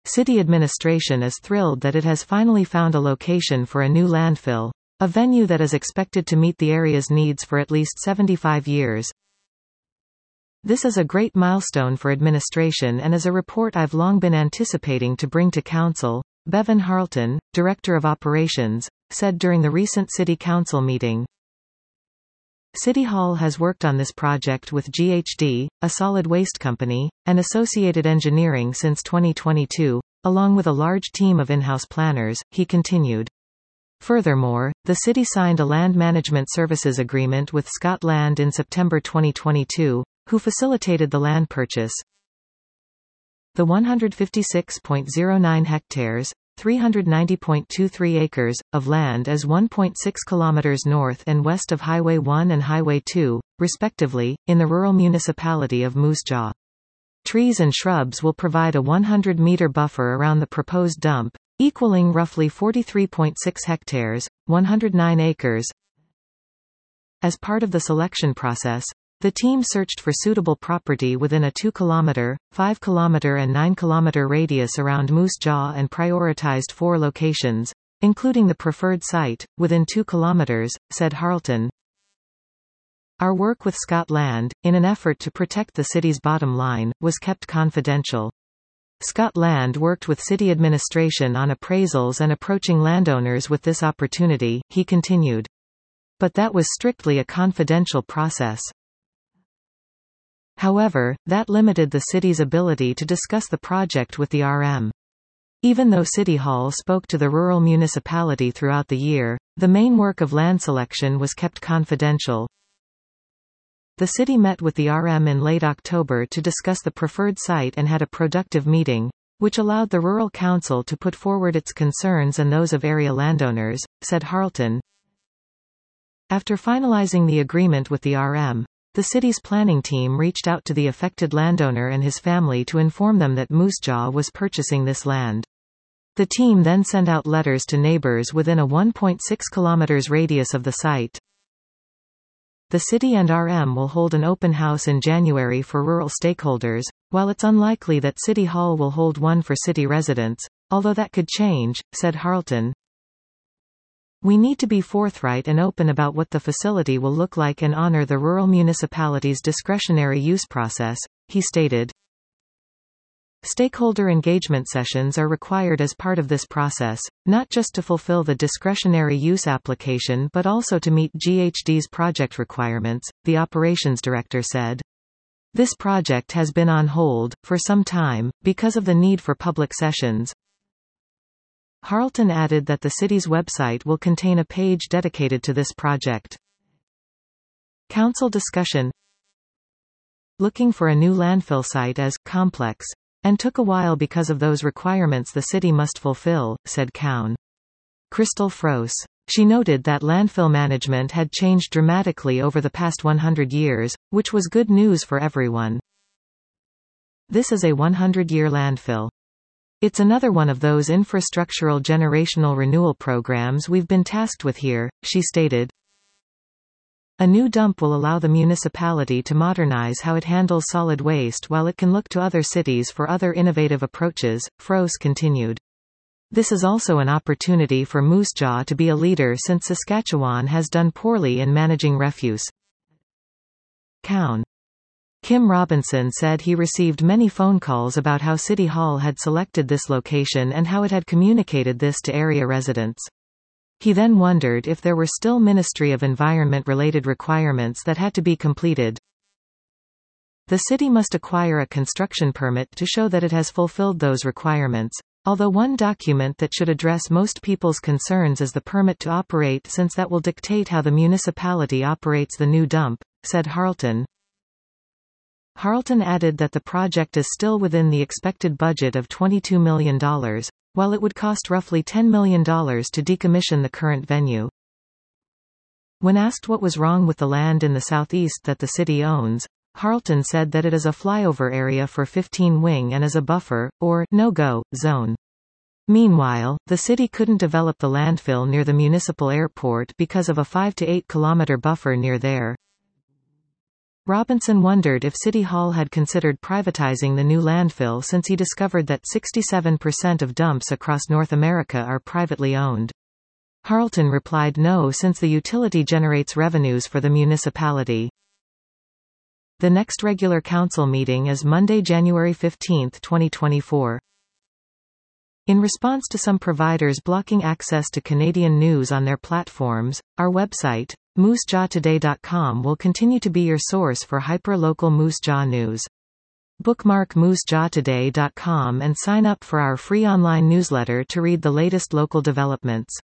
City administration is thrilled that it has finally found a location for a new landfill, a venue that is expected to meet the area's needs for at least 75 years. This is a great milestone for administration and is a report I've long been anticipating to bring to Council, Bevan Harlton, Director of Operations, said during the recent City Council meeting. City Hall has worked on this project with GHD, a solid waste company, and Associated Engineering since 2022, along with a large team of in-house planners, he continued. Furthermore, the city signed a land management services agreement with Scott Land in September 2022, who facilitated the land purchase. The 156.09 hectares, 390.23 acres, of land is 1.6 kilometers north and west of Highway 1 and Highway 2, respectively, in the rural municipality of Moose Jaw. Trees and shrubs will provide a 100-meter buffer around the proposed dump, equaling roughly 43.6 hectares, 109 acres. As part of the selection process, the team searched for suitable property within a 2-kilometer, 5-kilometer and 9-kilometer radius around Moose Jaw and prioritized 4 locations, including the preferred site, within 2 kilometers, said Harlton. Our work with Scott Land, in an effort to protect the city's bottom line, was kept confidential. Scott Land worked with city administration on appraisals and approaching landowners with this opportunity, he continued. But that was strictly a confidential process. However, that limited the city's ability to discuss the project with the RM. Even though City Hall spoke to the rural municipality throughout the year, the main work of land selection was kept confidential. The city met with the RM in late October to discuss the preferred site and had a productive meeting, which allowed the Rural Council to put forward its concerns and those of area landowners, said Harlton. After finalizing the agreement with the RM, the city's planning team reached out to the affected landowner and his family to inform them that Moose Jaw was purchasing this land. The team then sent out letters to neighbors within a 1.6 kilometers radius of the site. The city and RM will hold an open house in January for rural stakeholders, while it's unlikely that City Hall will hold one for city residents, although that could change, said Harlton. We need to be forthright and open about what the facility will look like and honor the rural municipality's discretionary use process, he stated. Stakeholder engagement sessions are required as part of this process, not just to fulfill the discretionary use application but also to meet GHD's project requirements, the operations director said. This project has been on hold, for some time, because of the need for public sessions. Harlton added that the city's website will contain a page dedicated to this project. Council discussion. Looking for a new landfill site is complex, and took a while because of those requirements the city must fulfill, said Cown. Crystal Froese. She noted that landfill management had changed dramatically over the past 100 years, which was good news for everyone. This is a 100-year landfill. It's another one of those infrastructural generational renewal programs we've been tasked with here, she stated. A new dump will allow the municipality to modernize how it handles solid waste while it can look to other cities for other innovative approaches, Froese continued. This is also an opportunity for Moose Jaw to be a leader since Saskatchewan has done poorly in managing refuse. Cown. Kim Robinson said he received many phone calls about how City Hall had selected this location and how it had communicated this to area residents. He then wondered if there were still Ministry of Environment-related requirements that had to be completed. The city must acquire a construction permit to show that it has fulfilled those requirements, although one document that should address most people's concerns is the permit to operate, since that will dictate how the municipality operates the new dump, said Harlton. Harlton added that the project is still within the expected budget of $22 million, while it would cost roughly $10 million to decommission the current venue. When asked what was wrong with the land in the southeast that the city owns, Harlton said that it is a flyover area for 15 Wing and is a buffer, or no-go, zone. Meanwhile, the city couldn't develop the landfill near the municipal airport because of a 5 to 8 kilometer buffer near there. Robinson wondered if City Hall had considered privatizing the new landfill since he discovered that 67% of dumps across North America are privately owned. Harleton replied no, since the utility generates revenues for the municipality. The next regular council meeting is Monday, January 15, 2024. In response to some providers blocking access to Canadian news on their platforms, our website, moosejawtoday.com, will continue to be your source for hyper-local Moose Jaw news. Bookmark moosejawtoday.com and sign up for our free online newsletter to read the latest local developments.